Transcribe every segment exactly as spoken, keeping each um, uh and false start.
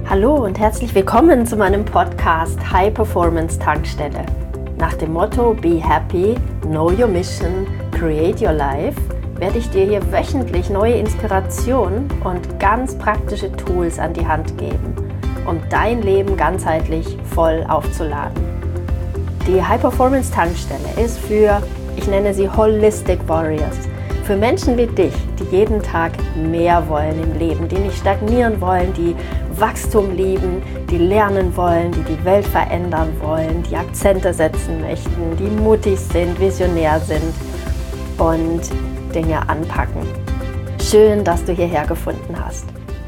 Hallo und herzlich willkommen zu meinem Podcast High Performance Tankstelle. Nach dem Motto Be Happy, Know Your Mission, Create Your Life werde ich dir hier wöchentlich neue Inspirationen und ganz praktische Tools an die Hand geben, um dein Leben ganzheitlich voll aufzuladen. Die High Performance Tankstelle ist für, ich nenne sie Holistic Warriors, für Menschen wie dich, die jeden Tag mehr wollen im Leben, die nicht stagnieren wollen, die Wachstum lieben, die lernen wollen, die die Welt verändern wollen, die Akzente setzen möchten, die mutig sind, visionär sind und Dinge anpacken. Schön, dass du hierher gefunden hast.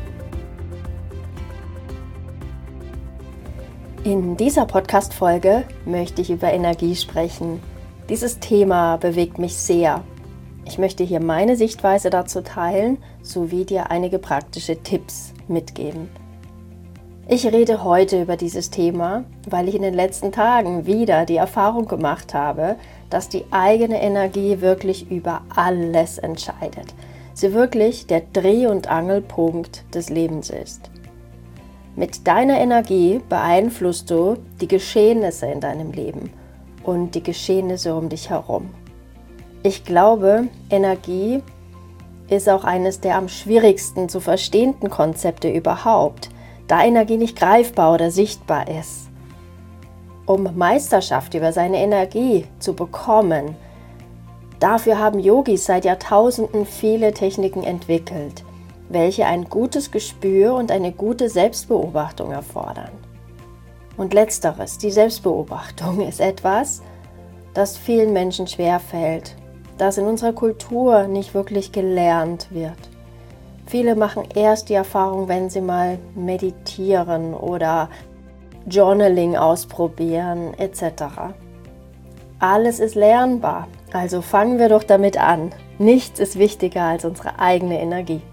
In dieser Podcast-Folge möchte ich über Energie sprechen. Dieses Thema bewegt mich sehr. Ich möchte hier meine Sichtweise dazu teilen, sowie dir einige praktische Tipps mitgeben. Ich rede heute über dieses Thema, weil ich in den letzten Tagen wieder die Erfahrung gemacht habe, dass die eigene Energie wirklich über alles entscheidet. Sie wirklich der Dreh- und Angelpunkt des Lebens ist. Mit deiner Energie beeinflusst du die Geschehnisse in deinem Leben und die Geschehnisse um dich herum. Ich glaube, Energie ist auch eines der am schwierigsten zu verstehenden Konzepte überhaupt, da Energie nicht greifbar oder sichtbar ist. Um Meisterschaft über seine Energie zu bekommen, dafür haben Yogis seit Jahrtausenden viele Techniken entwickelt, welche ein gutes Gespür und eine gute Selbstbeobachtung erfordern. Und letzteres, die Selbstbeobachtung, ist etwas, das vielen Menschen schwerfällt, das in unserer Kultur nicht wirklich gelernt wird. Viele machen erst die Erfahrung, wenn sie mal meditieren oder Journaling ausprobieren et cetera. Alles ist lernbar, also fangen wir doch damit an. Nichts ist wichtiger als unsere eigene Energie.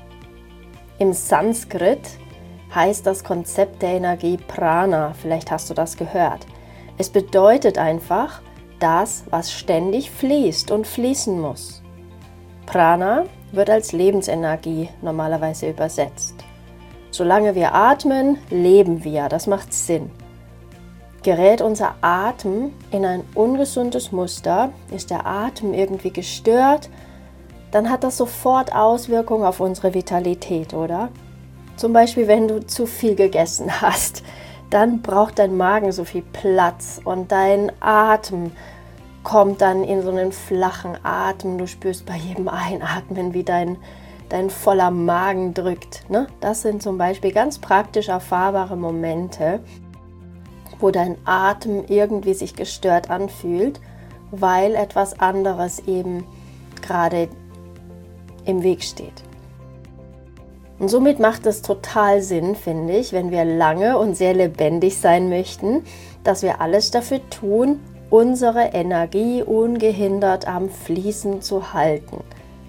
Im Sanskrit heißt das Konzept der Energie Prana, vielleicht hast du das gehört. Es bedeutet einfach, das, was ständig fließt und fließen muss. Prana wird als Lebensenergie normalerweise übersetzt. Solange wir atmen, leben wir, das macht Sinn. Gerät unser Atem in ein ungesundes Muster, ist der Atem irgendwie gestört, dann hat das sofort Auswirkungen auf unsere Vitalität, oder? Zum Beispiel, wenn du zu viel gegessen hast, dann braucht dein Magen so viel Platz und dein Atem kommt dann in so einen flachen Atem. Du spürst bei jedem Einatmen, wie dein, dein voller Magen drückt. Ne? Das sind zum Beispiel ganz praktisch erfahrbare Momente, wo dein Atem irgendwie sich gestört anfühlt, weil etwas anderes eben gerade im Weg steht. Und somit macht es total Sinn, finde ich, wenn wir lange und sehr lebendig sein möchten, dass wir alles dafür tun, unsere Energie ungehindert am Fließen zu halten.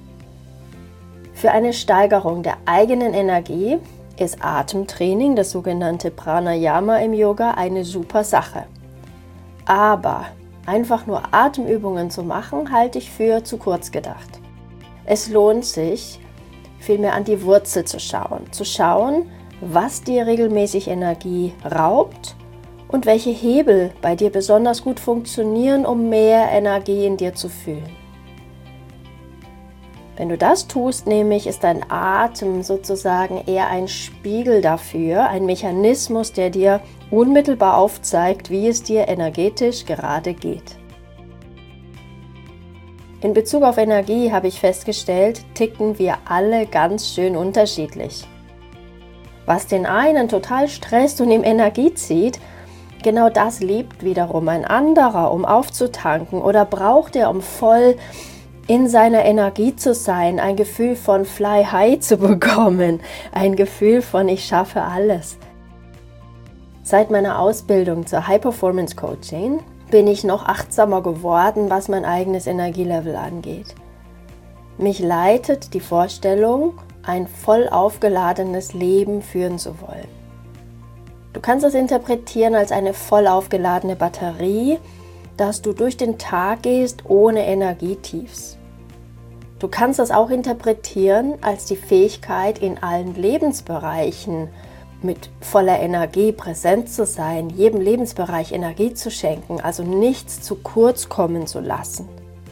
Für eine Steigerung der eigenen Energie ist Atemtraining, das sogenannte Pranayama im Yoga, eine super Sache. Aber einfach nur Atemübungen zu machen, halte ich für zu kurz gedacht. Es lohnt sich, vielmehr an die Wurzel zu schauen, zu schauen, was dir regelmäßig Energie raubt und welche Hebel bei dir besonders gut funktionieren, um mehr Energie in dir zu fühlen. Wenn du das tust, nämlich ist dein Atem sozusagen eher ein Spiegel dafür, ein Mechanismus, der dir unmittelbar aufzeigt, wie es dir energetisch gerade geht. In Bezug auf Energie habe ich festgestellt, ticken wir alle ganz schön unterschiedlich. Was den einen total stresst und ihm Energie zieht, genau das liebt wiederum ein anderer, um aufzutanken, oder braucht er, um voll in seiner Energie zu sein, ein Gefühl von Fly High zu bekommen, ein Gefühl von ich schaffe alles. Seit meiner Ausbildung zur High Performance Coaching bin ich noch achtsamer geworden, was mein eigenes Energielevel angeht. Mich leitet die Vorstellung, ein voll aufgeladenes Leben führen zu wollen. Du kannst das interpretieren als eine voll aufgeladene Batterie, dass du durch den Tag gehst ohne Energietiefs. Du kannst das auch interpretieren als die Fähigkeit, in allen Lebensbereichen mit voller Energie präsent zu sein, jedem Lebensbereich Energie zu schenken, also nichts zu kurz kommen zu lassen.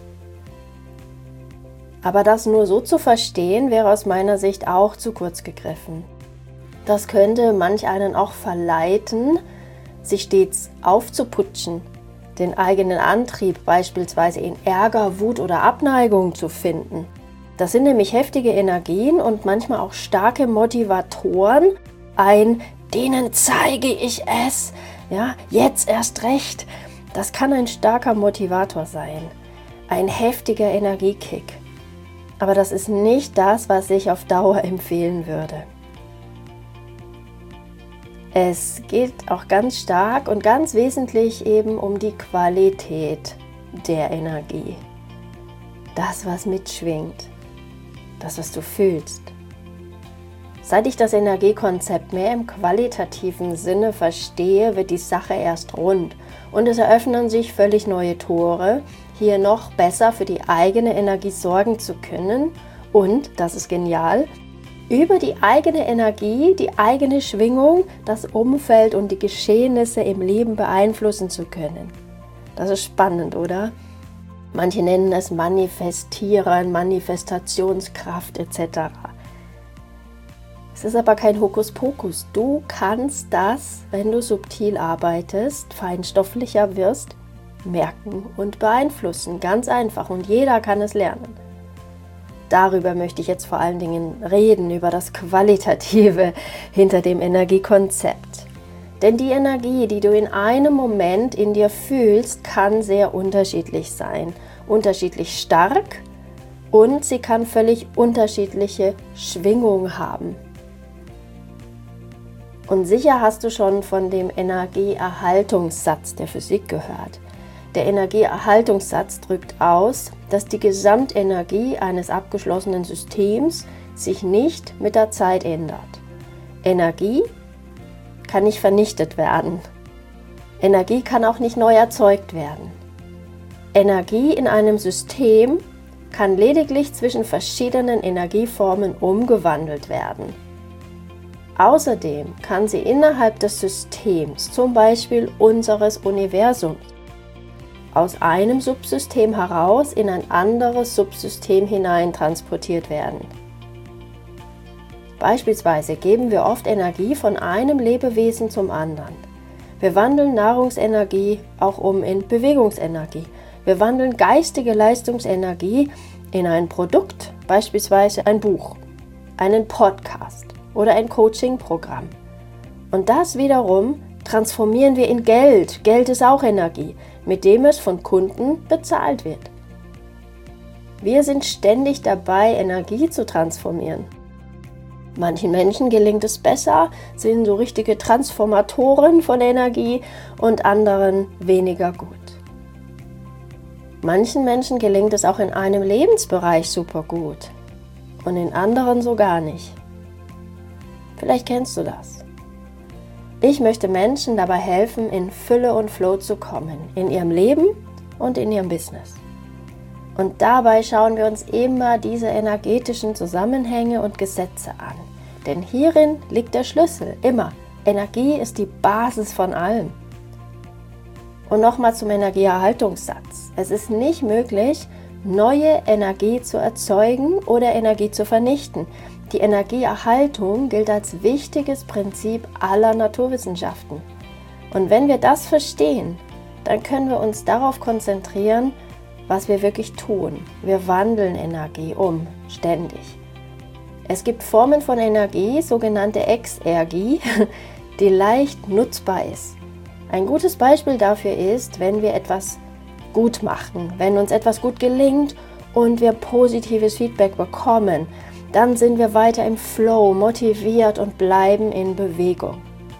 Aber das nur so zu verstehen, wäre aus meiner Sicht auch zu kurz gegriffen. Das könnte manch einen auch verleiten, sich stets aufzuputschen, den eigenen Antrieb beispielsweise in Ärger, Wut oder Abneigung zu finden. Das sind nämlich heftige Energien und manchmal auch starke Motivatoren, ein denen zeige ich es, ja, jetzt erst recht. Das kann ein starker Motivator sein, ein heftiger Energiekick. Aber das ist nicht das, was ich auf Dauer empfehlen würde. Es geht auch ganz stark und ganz wesentlich eben um die Qualität der Energie. Das, was mitschwingt, das, was du fühlst. Seit ich das Energiekonzept mehr im qualitativen Sinne verstehe, wird die Sache erst rund und es eröffnen sich völlig neue Tore, hier noch besser für die eigene Energie sorgen zu können und, das ist genial, über die eigene Energie, die eigene Schwingung, das Umfeld und die Geschehnisse im Leben beeinflussen zu können. Das ist spannend, oder? Manche nennen es Manifestieren, Manifestationskraft et cetera. Es ist aber kein Hokuspokus. Du kannst das, wenn du subtil arbeitest, feinstofflicher wirst, merken und beeinflussen. Ganz einfach und jeder kann es lernen. Darüber möchte ich jetzt vor allen Dingen reden, über das Qualitative hinter dem Energiekonzept. Denn die Energie, die du in einem Moment in dir fühlst, kann sehr unterschiedlich sein. Unterschiedlich stark und sie kann völlig unterschiedliche Schwingungen haben. Und sicher hast du schon von dem Energieerhaltungssatz der Physik gehört. Der Energieerhaltungssatz drückt aus, dass die Gesamtenergie eines abgeschlossenen Systems sich nicht mit der Zeit ändert. Energie kann nicht vernichtet werden. Energie kann auch nicht neu erzeugt werden. Energie in einem System kann lediglich zwischen verschiedenen Energieformen umgewandelt werden. Außerdem kann sie innerhalb des Systems, zum Beispiel unseres Universums, aus einem Subsystem heraus in ein anderes Subsystem hinein transportiert werden. Beispielsweise geben wir oft Energie von einem Lebewesen zum anderen. Wir wandeln Nahrungsenergie auch um in Bewegungsenergie. Wir wandeln geistige Leistungsenergie in ein Produkt, beispielsweise ein Buch, einen Podcast oder ein Coaching-Programm. Und das wiederum transformieren wir in Geld. Geld ist auch Energie, mit dem es von Kunden bezahlt wird. Wir sind ständig dabei, Energie zu transformieren. Manchen Menschen gelingt es besser, sind so richtige Transformatoren von Energie und anderen weniger gut. Manchen Menschen gelingt es auch in einem Lebensbereich super gut und in anderen so gar nicht. Vielleicht kennst du das. Ich möchte Menschen dabei helfen, in Fülle und Flow zu kommen, in ihrem Leben und in ihrem Business. Und dabei schauen wir uns immer diese energetischen Zusammenhänge und Gesetze an. Denn hierin liegt der Schlüssel, immer. Energie ist die Basis von allem. Und nochmal zum Energieerhaltungssatz. Es ist nicht möglich, neue Energie zu erzeugen oder Energie zu vernichten. Die Energieerhaltung gilt als wichtiges Prinzip aller Naturwissenschaften. Und wenn wir das verstehen, dann können wir uns darauf konzentrieren, was wir wirklich tun. Wir wandeln Energie um, ständig. Es gibt Formen von Energie, sogenannte Exergie, die leicht nutzbar ist. Ein gutes Beispiel dafür ist, wenn wir etwas gut machen, wenn uns etwas gut gelingt und wir positives Feedback bekommen, dann sind wir weiter im Flow, motiviert und bleiben in Bewegung.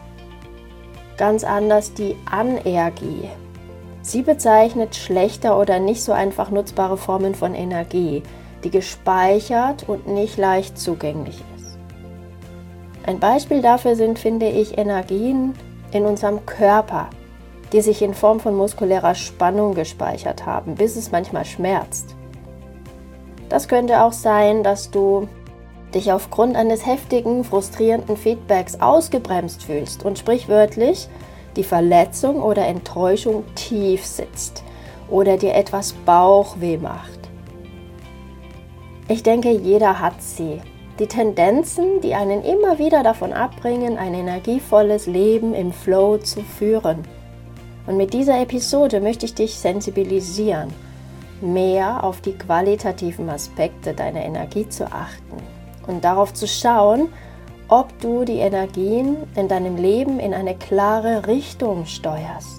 Ganz anders die Anergie. Sie bezeichnet schlechter oder nicht so einfach nutzbare Formen von Energie, die gespeichert und nicht leicht zugänglich ist. Ein Beispiel dafür sind, finde ich, Energien in unserem Körper, die sich in Form von muskulärer Spannung gespeichert haben, bis es manchmal schmerzt. Das könnte auch sein, dass du dich aufgrund eines heftigen, frustrierenden Feedbacks ausgebremst fühlst und sprichwörtlich die Verletzung oder Enttäuschung tief sitzt oder dir etwas Bauchweh macht. Ich denke, jeder hat sie. Die Tendenzen, die einen immer wieder davon abbringen, ein energievolles Leben im Flow zu führen. Und mit dieser Episode möchte ich dich sensibilisieren, mehr auf die qualitativen Aspekte deiner Energie zu achten und darauf zu schauen, ob du die Energien in deinem Leben in eine klare Richtung steuerst.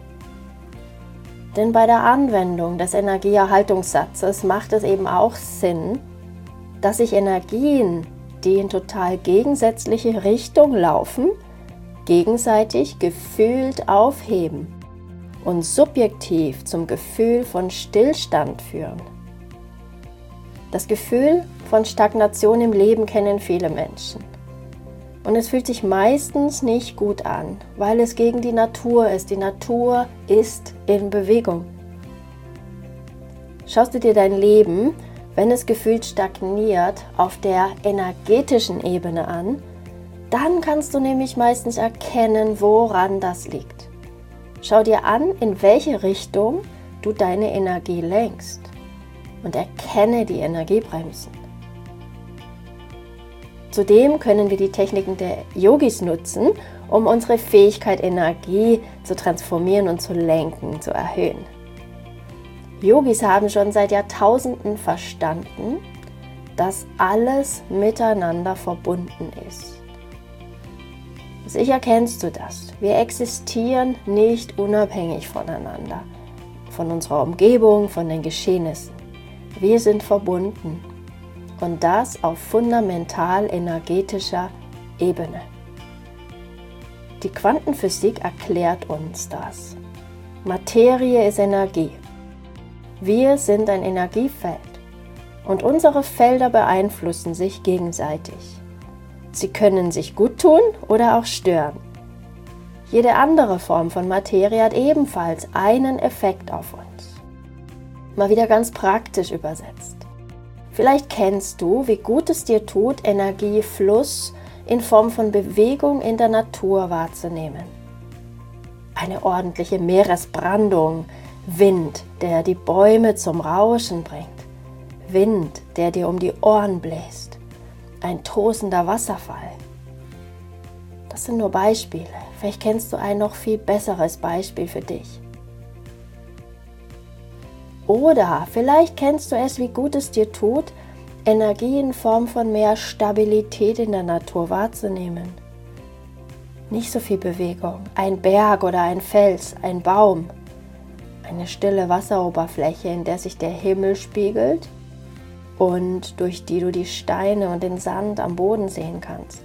Denn bei der Anwendung des Energieerhaltungssatzes macht es eben auch Sinn, dass sich Energien, die in total gegensätzliche Richtung laufen, gegenseitig gefühlt aufheben und subjektiv zum Gefühl von Stillstand führen. Das Gefühl von Stagnation im Leben kennen viele Menschen. Und es fühlt sich meistens nicht gut an, weil es gegen die Natur ist. Die Natur ist in Bewegung. Schaust du dir dein Leben, wenn es gefühlt stagniert, auf der energetischen Ebene an, dann kannst du nämlich meistens erkennen, woran das liegt. Schau dir an, in welche Richtung du deine Energie lenkst und erkenne die Energiebremsen. Zudem können wir die Techniken der Yogis nutzen, um unsere Fähigkeit, Energie zu transformieren und zu lenken, zu erhöhen. Yogis haben schon seit Jahrtausenden verstanden, dass alles miteinander verbunden ist. Sicher kennst du das. Wir existieren nicht unabhängig voneinander, von unserer Umgebung, von den Geschehnissen. Wir sind verbunden. Und das auf fundamental energetischer Ebene. Die Quantenphysik erklärt uns das. Materie ist Energie. Wir sind ein Energiefeld und unsere Felder beeinflussen sich gegenseitig. Sie können sich gut tun oder auch stören. Jede andere Form von Materie hat ebenfalls einen Effekt auf uns. Mal wieder ganz praktisch übersetzt. Vielleicht kennst du, wie gut es dir tut, Energiefluss in Form von Bewegung in der Natur wahrzunehmen. Eine ordentliche Meeresbrandung, Wind, der die Bäume zum Rauschen bringt, Wind, der dir um die Ohren bläst, ein tosender Wasserfall. Das sind nur Beispiele. Vielleicht kennst du ein noch viel besseres Beispiel für dich. Oder vielleicht kennst du es, wie gut es dir tut, Energie in Form von mehr Stabilität in der Natur wahrzunehmen. Nicht so viel Bewegung, ein Berg oder ein Fels, ein Baum, eine stille Wasseroberfläche, in der sich der Himmel spiegelt und durch die du die Steine und den Sand am Boden sehen kannst.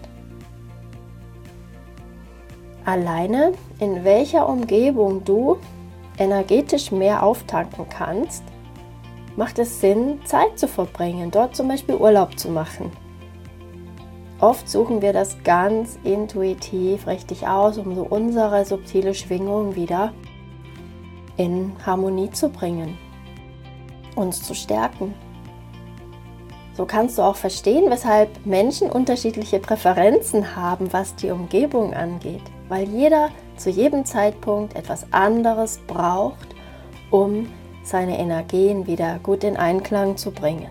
Alleine, in welcher Umgebung du energetisch mehr auftanken kannst, macht es Sinn, Zeit zu verbringen, dort zum Beispiel Urlaub zu machen. Oft suchen wir das ganz intuitiv richtig aus, um so unsere subtile Schwingung wieder in Harmonie zu bringen, uns zu stärken. So kannst du auch verstehen, weshalb Menschen unterschiedliche Präferenzen haben, was die Umgebung angeht, weil jeder zu jedem Zeitpunkt etwas anderes braucht, um seine Energien wieder gut in Einklang zu bringen.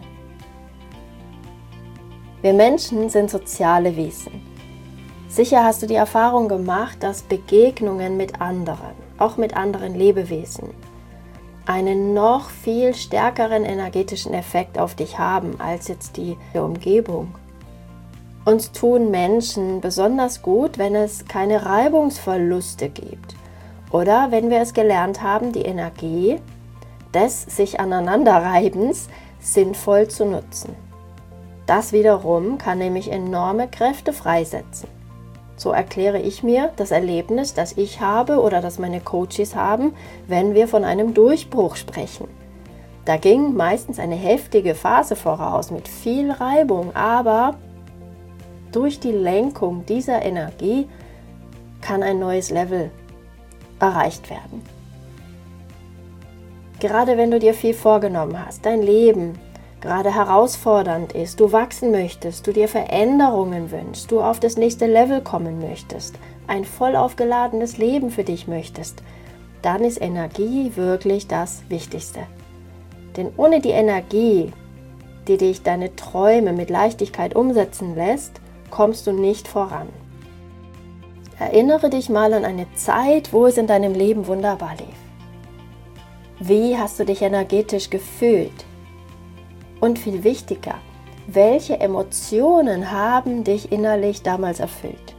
Wir Menschen sind soziale Wesen. Sicher hast du die Erfahrung gemacht, dass Begegnungen mit anderen, auch mit anderen Lebewesen, einen noch viel stärkeren energetischen Effekt auf dich haben als jetzt die Umgebung. Uns tun Menschen besonders gut, wenn es keine Reibungsverluste gibt oder wenn wir es gelernt haben, die Energie des sich Aneinanderreibens sinnvoll zu nutzen. Das wiederum kann nämlich enorme Kräfte freisetzen. So erkläre ich mir das Erlebnis, das ich habe oder das meine Coaches haben, wenn wir von einem Durchbruch sprechen. Da ging meistens eine heftige Phase voraus mit viel Reibung, aber durch die Lenkung dieser Energie kann ein neues Level erreicht werden. Gerade wenn du dir viel vorgenommen hast, dein Leben gerade herausfordernd ist, du wachsen möchtest, du dir Veränderungen wünschst, du auf das nächste Level kommen möchtest, ein voll aufgeladenes Leben für dich möchtest, dann ist Energie wirklich das Wichtigste. Denn ohne die Energie, die dich deine Träume mit Leichtigkeit umsetzen lässt, kommst du nicht voran. Erinnere dich mal an eine Zeit, wo es in deinem Leben wunderbar lief. Wie hast du dich energetisch gefühlt? Und viel wichtiger, welche Emotionen haben dich innerlich damals erfüllt?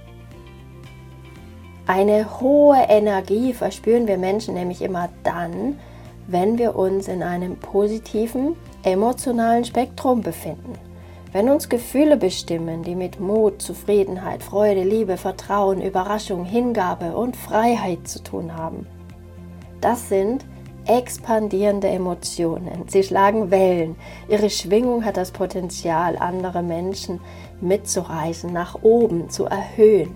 Eine hohe Energie verspüren wir Menschen nämlich immer dann, wenn wir uns in einem positiven, emotionalen Spektrum befinden. Wenn uns Gefühle bestimmen, die mit Mut, Zufriedenheit, Freude, Liebe, Vertrauen, Überraschung, Hingabe und Freiheit zu tun haben. Das sind expandierende Emotionen. Sie schlagen Wellen. Ihre Schwingung hat das Potenzial, andere Menschen mitzureißen, nach oben zu erhöhen.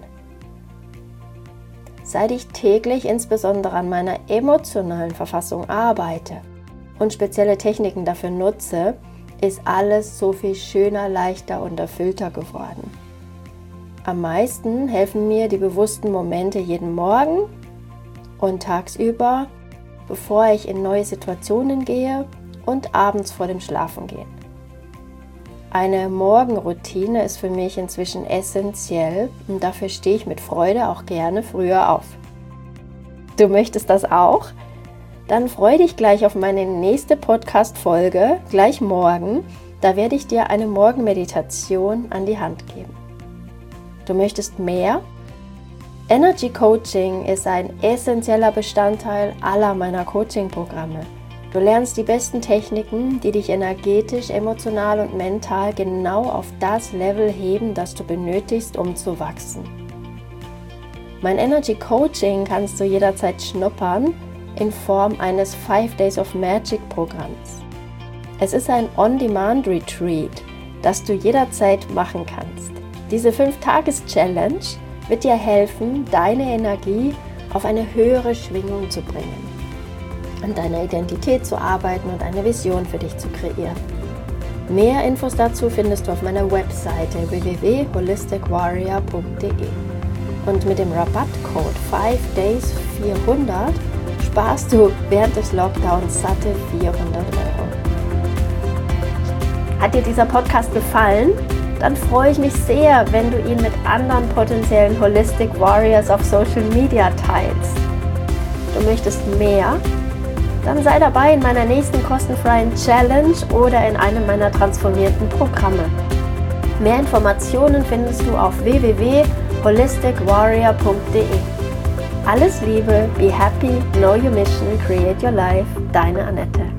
Seit ich täglich insbesondere an meiner emotionalen Verfassung arbeite und spezielle Techniken dafür nutze, ist alles so viel schöner, leichter und erfüllter geworden. Am meisten helfen mir die bewussten Momente jeden Morgen und tagsüber, bevor ich in neue Situationen gehe und abends vor dem Schlafengehen. Eine Morgenroutine ist für mich inzwischen essentiell und dafür stehe ich mit Freude auch gerne früher auf. Du möchtest das auch? Dann freue dich gleich auf meine nächste Podcast-Folge, gleich morgen. Da werde ich dir eine Morgenmeditation an die Hand geben. Du möchtest mehr? Energy Coaching ist ein essentieller Bestandteil aller meiner Coaching-Programme. Du lernst die besten Techniken, die dich energetisch, emotional und mental genau auf das Level heben, das du benötigst, um zu wachsen. Mein Energy Coaching kannst du jederzeit schnuppern in Form eines Five Days of Magic Programms. Es ist ein On-Demand-Retreat, das du jederzeit machen kannst. Diese fünf Tages Challenge wird dir helfen, deine Energie auf eine höhere Schwingung zu bringen, an deiner Identität zu arbeiten und eine Vision für dich zu kreieren. Mehr Infos dazu findest du auf meiner Webseite w w w punkt holistic warrior punkt d e. Und mit dem Rabattcode five days vierhundert sparst du während des Lockdowns satte vierhundert Euro. Hat dir dieser Podcast gefallen? Dann freue ich mich sehr, wenn du ihn mit anderen potenziellen Holistic Warriors auf Social Media teilst. Du möchtest mehr? Dann sei dabei in meiner nächsten kostenfreien Challenge oder in einem meiner transformierten Programme. Mehr Informationen findest du auf w w w punkt holistic warrior punkt d e. Alles Liebe, be happy, know your mission, create your life, deine Annette.